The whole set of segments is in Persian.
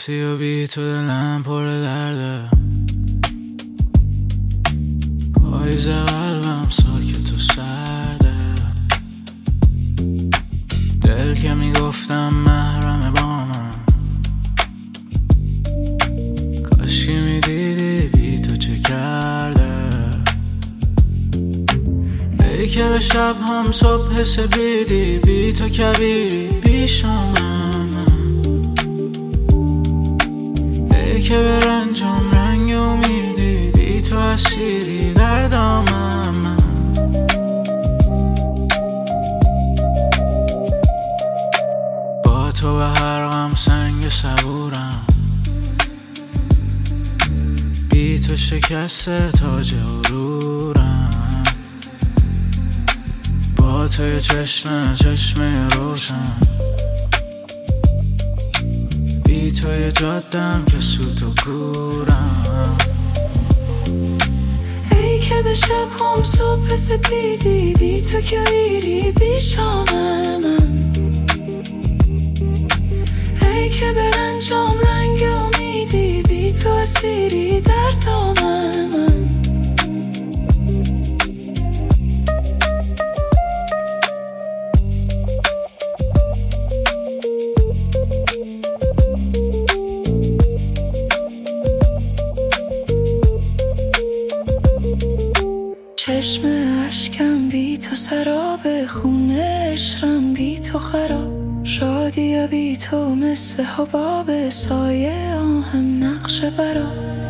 رفتی و بی تو دلم پر درده، پاییز قلبم ساکت و سرده. دل که میگفتم محرم با من، کاشکی میدیدی بی تو چه کرده. ای که به شب هم صبح سپیدی، بی تو کبیری بی شامم. ای که به رنجم رنگ امیدی، بی تو اسیری در دامم. با تو به هر غم سنگ صبورم، بی تو شکست تاج غرورم. با تو یه چشم روشن، بی تو یه جادم که سوت و کورم. ای که به شب هم صبح سپیدی، بی تو که ایری بی شام من. ای که به رنجام رنگ امیدی، بی تو اسیری در دامن من. چشم اشکم بی تو سراب، خونه عشقم بی تو خراب. شادی بی تو مثل حباب، سایه آهم نقش برا.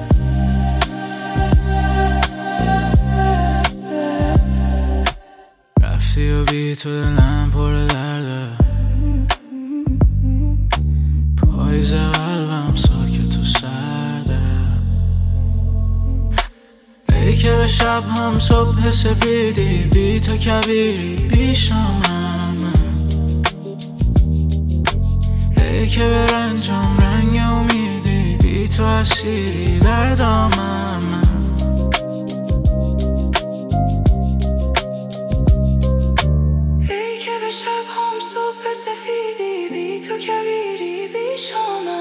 رفتی و بی تو دلم پر درده، پاییز قلبم ساکت و سرده. ای که به شب هم صبح سپیدی، بی تو کبیری بی شامم. ای که به رنجم رنگ امیدی، بی تو اسیری در دامم. ای که به شب هم صبح سفیدی، بی تو کبیری بی شامم.